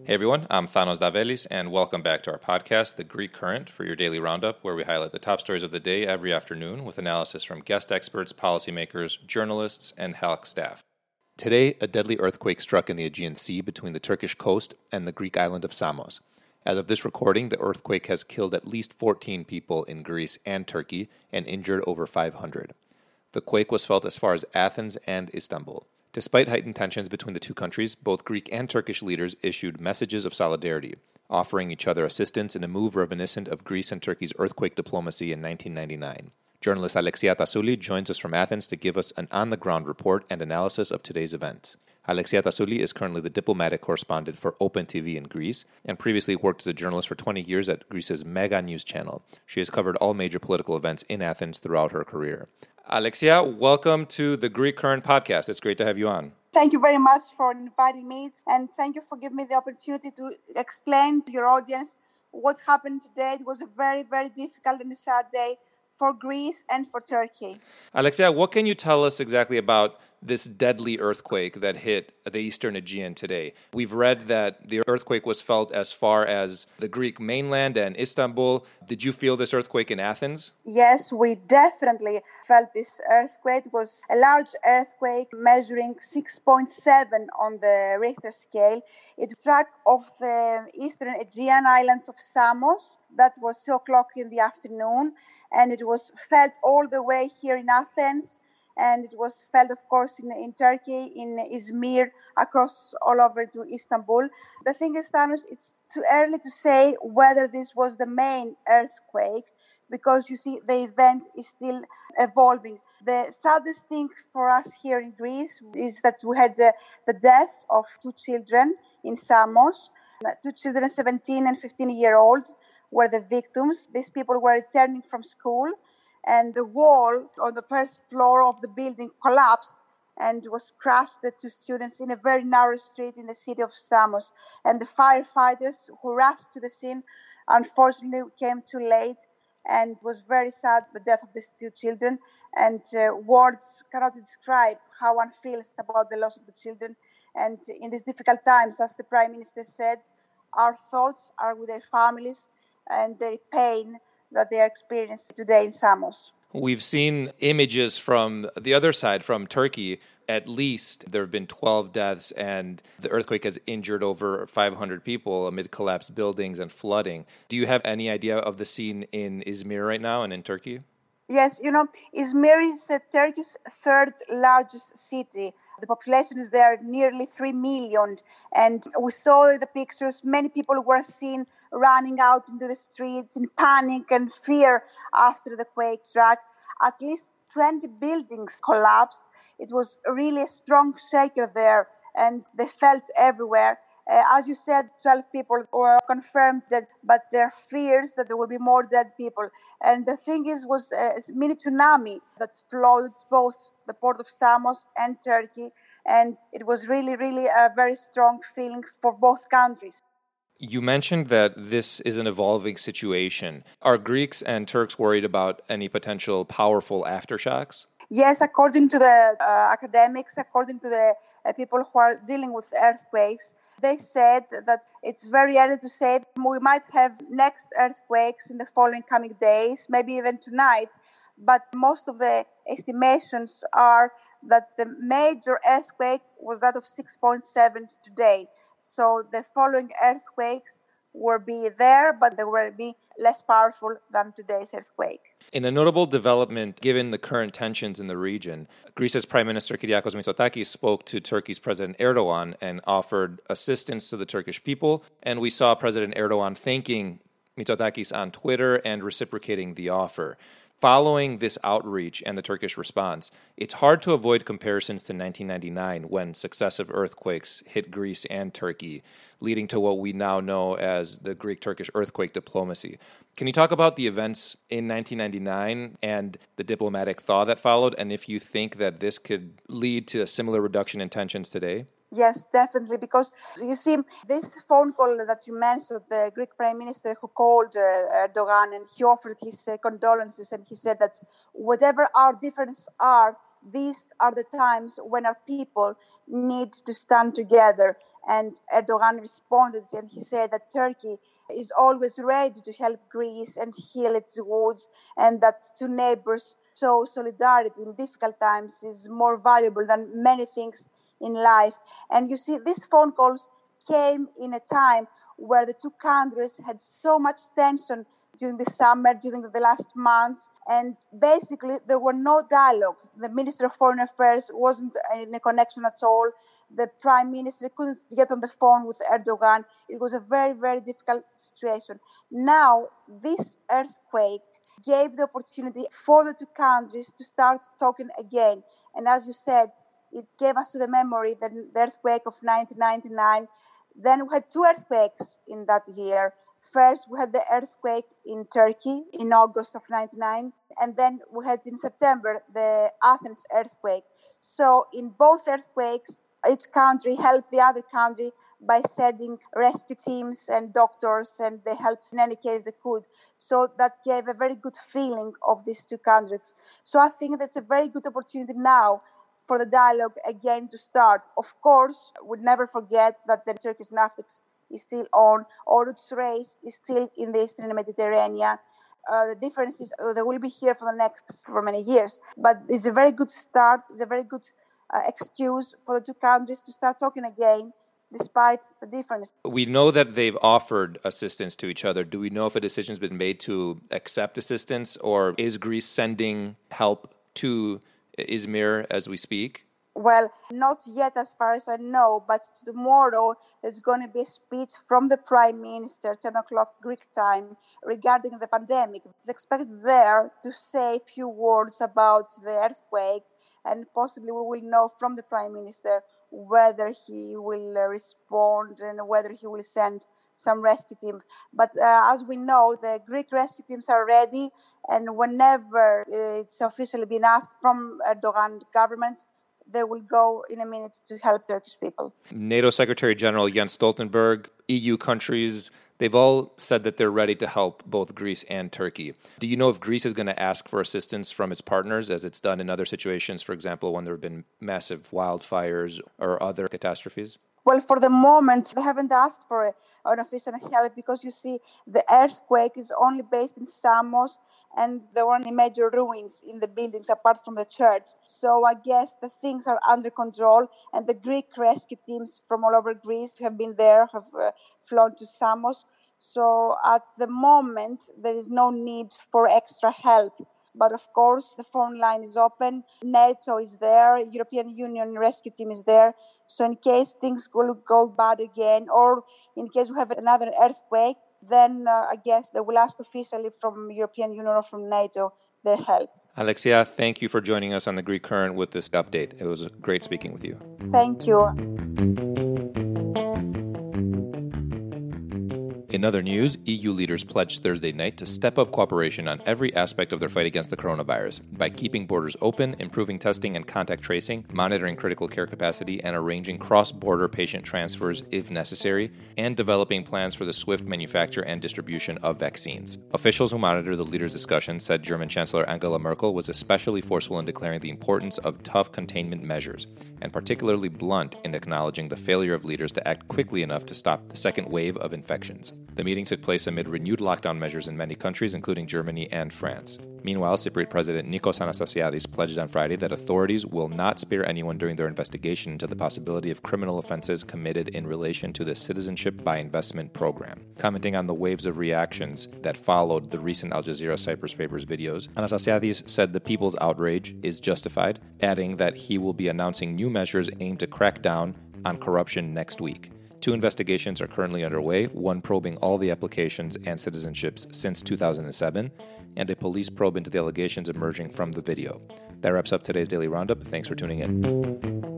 Hey everyone, I'm Thanos Davelis, and welcome back to our podcast, The Greek Current, for your daily roundup, where we highlight the top stories of the day every afternoon with analysis from guest experts, policymakers, journalists, and HALC staff. Today, a deadly earthquake struck in the Aegean Sea between the Turkish coast and the Greek island of Samos. As of this recording, the earthquake has killed at least 14 people in Greece and Turkey and injured over 500. The quake was felt as far as Athens and Istanbul. Despite heightened tensions between the two countries, both Greek and Turkish leaders issued messages of solidarity, offering each other assistance in a move reminiscent of Greece and Turkey's earthquake diplomacy in 1999. Journalist Alexia Tassouli joins us from Athens to give us an on-the-ground report and analysis of today's event. Alexia Tassouli is currently the diplomatic correspondent for Open TV in Greece and previously worked as a journalist for 20 years at Greece's Mega News channel. She has covered all major political events in Athens throughout her career. Alexia, welcome to the Greek Current podcast. It's great to have you on. Thank you very much for inviting me, and thank you for giving me the opportunity to explain to your audience what happened today. It was a very, very difficult and sad day for Greece and for Turkey. Alexia, what can you tell us exactly about this deadly earthquake that hit the eastern Aegean today? We've read that the earthquake was felt as far as the Greek mainland and Istanbul. Did you feel this earthquake in Athens? Yes, we definitely felt this earthquake. It was a large earthquake measuring 6.7 on the Richter scale. It struck off the eastern Aegean islands of Samos. That was 2 o'clock in the afternoon. And it was felt all the way here in Athens. And it was felt, of course, in Turkey, in Izmir, across all over to Istanbul. The thing is, Thanos, it's too early to say whether this was the main earthquake, because, you see, the event is still evolving. The saddest thing for us here in Greece is that we had the death of 2 children in Samos. 2 children, 17 and 15-year-old, were the victims. These people were returning from school, and the wall on the first floor of the building collapsed and was crushed the 2 students in a very narrow street in the city of Samos. And the firefighters who rushed to the scene, unfortunately, came too late, and it was very sad, the death of these 2 children. And words cannot describe how one feels about the loss of the children. And in these difficult times, as the Prime Minister said, our thoughts are with their families and their pain that they are experiencing today in Samos. We've seen images from the other side, from Turkey. At least there have been 12 deaths, and the earthquake has injured over 500 people amid collapsed buildings and flooding. Do you have any idea of the scene in Izmir right now and in Turkey? Yes, Izmir is Turkey's 3rd largest city. The population is there nearly 3 million. And we saw the pictures. Many people were seen running out into the streets in panic and fear after the quake struck. At least 20 buildings collapsed. It was really a strong shaker there, and they felt everywhere. As you said, 12 people were confirmed dead, but there are fears that there will be more dead people. And the thing was a mini tsunami that flowed both the port of Samos and Turkey. And it was really, really a very strong feeling for both countries. You mentioned that this is an evolving situation. Are Greeks and Turks worried about any potential powerful aftershocks? Yes, according to the academics, according to the people who are dealing with earthquakes, they said that it's very early to say we might have next earthquakes in the following coming days, maybe even tonight. But most of the estimations are that the major earthquake was that of 6.7 today. So the following earthquakes will be there, but they will be less powerful than today's earthquake. In a notable development, given the current tensions in the region, Greece's Prime Minister Kyriakos Mitsotakis spoke to Turkey's President Erdogan and offered assistance to the Turkish people. And we saw President Erdogan thanking Mitsotakis on Twitter and reciprocating the offer. Following this outreach and the Turkish response, it's hard to avoid comparisons to 1999 when successive earthquakes hit Greece and Turkey, leading to what we now know as the Greek-Turkish earthquake diplomacy. Can you talk about the events in 1999 and the diplomatic thaw that followed, and if you think that this could lead to a similar reduction in tensions today? Yes, definitely, because you see, this phone call that you mentioned, the Greek Prime Minister who called Erdogan, and he offered his condolences, and he said that whatever our differences are, these are the times when our people need to stand together. And Erdogan responded and he said that Turkey is always ready to help Greece and heal its wounds, and that two neighbors show solidarity in difficult times is more valuable than many things in life. And you see, these phone calls came in a time where the two countries had so much tension during the summer, during the last months, and basically there were no dialogue. The Minister of Foreign Affairs wasn't in a connection at all. The Prime Minister couldn't get on the phone with Erdogan. It was a very, very difficult situation. Now, this earthquake gave the opportunity for the two countries to start talking again. And as you said, it gave us to the memory the earthquake of 1999. Then we had two earthquakes in that year. First, we had the earthquake in Turkey in August of 1999, and then we had in September the Athens earthquake. So in both earthquakes, each country helped the other country by sending rescue teams and doctors, and they helped in any case they could. So that gave a very good feeling of these two countries. So I think that's a very good opportunity now for the dialogue again to start. Of course, we'd never forget that the Turkish NAFTA is still on, or its race is still in the Eastern Mediterranean. The difference is they will be here for many years. But it's a very good start. It's a very good excuse for the two countries to start talking again, despite the difference. We know that they've offered assistance to each other. Do we know if a decision's been made to accept assistance, or is Greece sending help to Izmir as we speak? Well, not yet as far as I know, but tomorrow there's going to be a speech from the Prime Minister, 10 o'clock Greek time, regarding the pandemic. It's expected there to say a few words about the earthquake, and possibly we will know from the Prime Minister whether he will respond and whether he will send some rescue team. But as we know, the Greek rescue teams are ready, and whenever it's officially been asked from Erdogan government, they will go in a minute to help Turkish people. NATO Secretary General Jens Stoltenberg, EU countries, they've all said that they're ready to help both Greece and Turkey. Do you know if Greece is going to ask for assistance from its partners, as it's done in other situations, for example, when there have been massive wildfires or other catastrophes? Well, for the moment, they haven't asked for an official help because, you see, the earthquake is only based in Samos, and there weren't any major ruins in the buildings apart from the church. So I guess the things are under control, and the Greek rescue teams from all over Greece have been there, have flown to Samos. So at the moment, there is no need for extra help. But of course, the phone line is open. NATO is there. European Union rescue team is there. So in case things will go bad again, or in case we have another earthquake, then I guess they will ask officially from European Union or from NATO their help. Alexia, thank you for joining us on the Greek Current with this update. It was great speaking with you. Thank you. In other news, EU leaders pledged Thursday night to step up cooperation on every aspect of their fight against the coronavirus by keeping borders open, improving testing and contact tracing, monitoring critical care capacity, and arranging cross-border patient transfers if necessary, and developing plans for the swift manufacture and distribution of vaccines. Officials who monitor the leaders' discussion said German Chancellor Angela Merkel was especially forceful in declaring the importance of tough containment measures, and particularly blunt in acknowledging the failure of leaders to act quickly enough to stop the second wave of infections. The meeting took place amid renewed lockdown measures in many countries, including Germany and France. Meanwhile, Cypriot President Nikos Anastasiadis pledged on Friday that authorities will not spare anyone during their investigation into the possibility of criminal offenses committed in relation to the Citizenship by Investment program. Commenting on the waves of reactions that followed the recent Al Jazeera Cyprus Papers videos, Anastasiadis said the people's outrage is justified, adding that he will be announcing new measures aimed to crack down on corruption next week. 2 investigations are currently underway, one probing all the applications and citizenships since 2007, and a police probe into the allegations emerging from the video. That wraps up today's Daily Roundup. Thanks for tuning in.